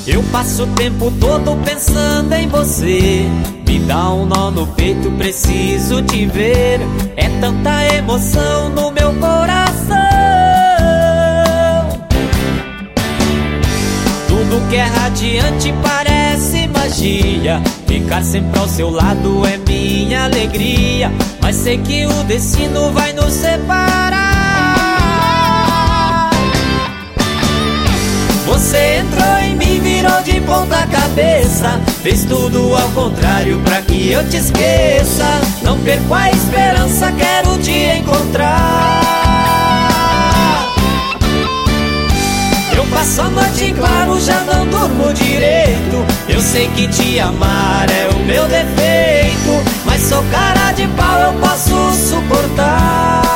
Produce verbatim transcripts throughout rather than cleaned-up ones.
Eu passo o tempo todo pensando em você. Me dá um nó no peito, preciso te ver. É tanta emoção no meu coração. Tudo que é radiante parece magia. Ficar sempre ao seu lado é minha alegria. Mas sei que o destino vai nos separar. Você entrou em mim, virou de ponta cabeça. Fez tudo ao contrário pra que eu te esqueça. Não perco a esperança, quero te encontrar. Eu passo a noite em claro, já não durmo direito. Eu sei que te amar é o meu defeito, mas sou cara de pau, eu posso suportar.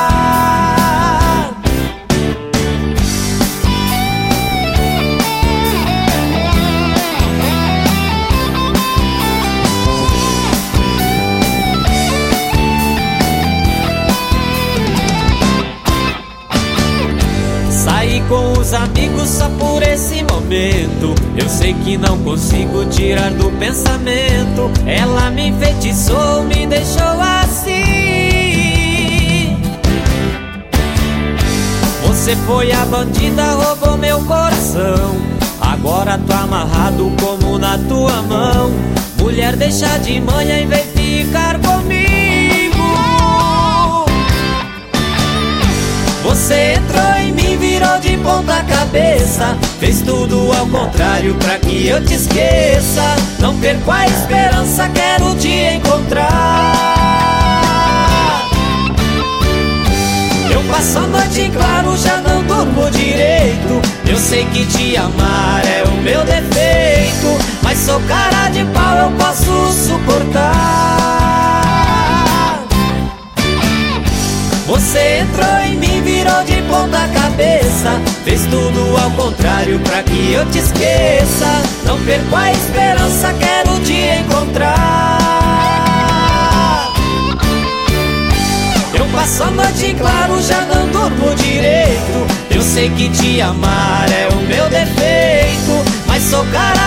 Saí com os amigos só por esse momento. Eu sei que não consigo tirar do pensamento. Ela me enfeitiçou, me deixou assim. Você foi a bandida, roubou meu coração. Agora tô amarrado como na tua mão. Mulher, deixa de manha e vem ficar comigo. Você entrou em mim, virou de ponta cabeça. Fez tudo ao contrário pra que eu te esqueça. Não perco a esperança, quero te encontrar. Eu passo a noite em claro, já não durmo direito. Eu sei que te amar é o meu defeito, mas sou cara de pau, eu posso suportar. Você entrou em mim, virou de ponta cabeça. Fez tudo ao contrário pra que eu te esqueça. Não perco a esperança, quero te encontrar. Eu passo a noite em claro, já não durmo direito. Eu sei que te amar é o meu defeito, mas sou cara